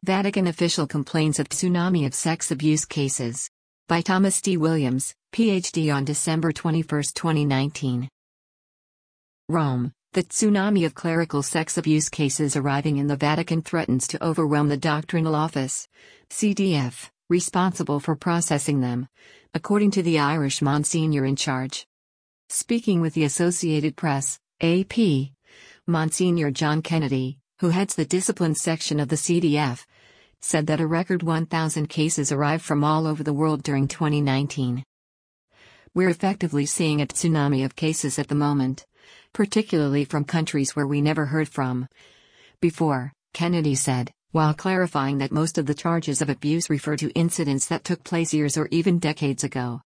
Vatican official complains of tsunami of sex abuse cases. By Thomas D. Williams, Ph.D. on December 21, 2019. Rome. The tsunami of clerical sex abuse cases arriving in the Vatican threatens to overwhelm the Doctrinal Office, CDF, responsible for processing them, according to the Irish Monsignor in charge. Speaking with the Associated Press, AP, Monsignor John Kennedy, who heads the discipline section of the CDF, said that a record 1,000 cases arrived from all over the world during 2019. We're effectively seeing a tsunami of cases at the moment, particularly from countries where we never heard from before, Kennedy said, while clarifying that most of the charges of abuse refer to incidents that took place years or even decades ago.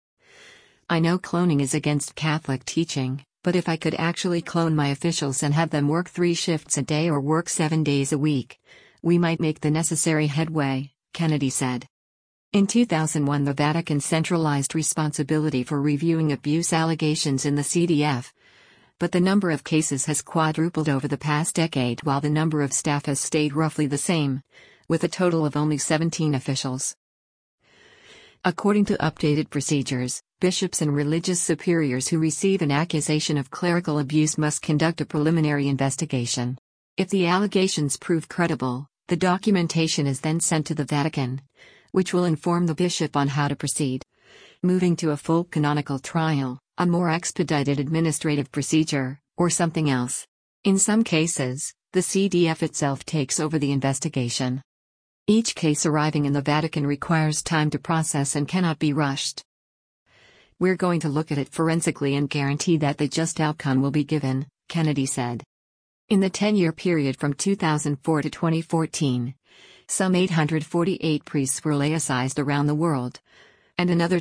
I know cloning is against Catholic teaching, but if I could actually clone my officials and have them work 3 shifts a day or work 7 days a week, we might make the necessary headway, Kennedy said. In 2001, the Vatican centralized responsibility for reviewing abuse allegations in the CDF, but the number of cases has quadrupled over the past decade while the number of staff has stayed roughly the same, with a total of only 17 officials. According to updated procedures, bishops and religious superiors who receive an accusation of clerical abuse must conduct a preliminary investigation. If the allegations prove credible, the documentation is then sent to the Vatican, which will inform the bishop on how to proceed. Moving to a full canonical trial, a more expedited administrative procedure, or something else. In some cases, the CDF itself takes over the investigation. Each case arriving in the Vatican requires time to process and cannot be rushed. We're going to look at it forensically and guarantee that the just outcome will be given, Kennedy said. In the 10-year period from 2004 to 2014, some 848 priests were laicized around the world, and another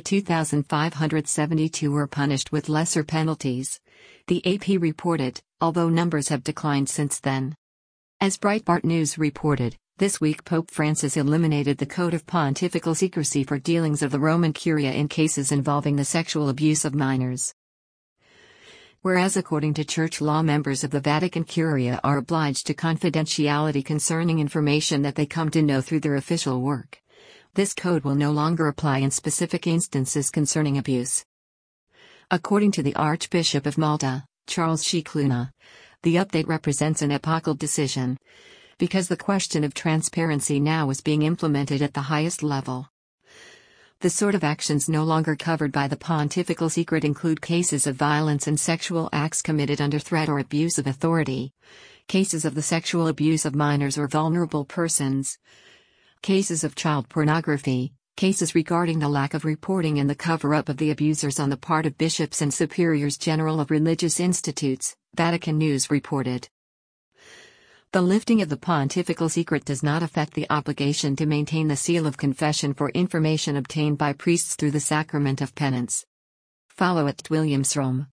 2,572 were punished with lesser penalties, the AP reported, although numbers have declined since then. As Breitbart News reported, this week Pope Francis eliminated the Code of Pontifical Secrecy for dealings of the Roman Curia in cases involving the sexual abuse of minors. Whereas according to church law, members of the Vatican Curia are obliged to confidentiality concerning information that they come to know through their official work, this code will no longer apply in specific instances concerning abuse. According to the Archbishop of Malta, Charles Scicluna, the update represents an epochal decision, because the question of transparency now is being implemented at the highest level. The sort of actions no longer covered by the pontifical secret include cases of violence and sexual acts committed under threat or abuse of authority, cases of the sexual abuse of minors or vulnerable persons, cases of child pornography, cases regarding the lack of reporting and the cover-up of the abusers on the part of bishops and superiors general of religious institutes, Vatican News reported. The lifting of the pontifical secret does not affect the obligation to maintain the seal of confession for information obtained by priests through the sacrament of penance. Follow @WilliamsRome.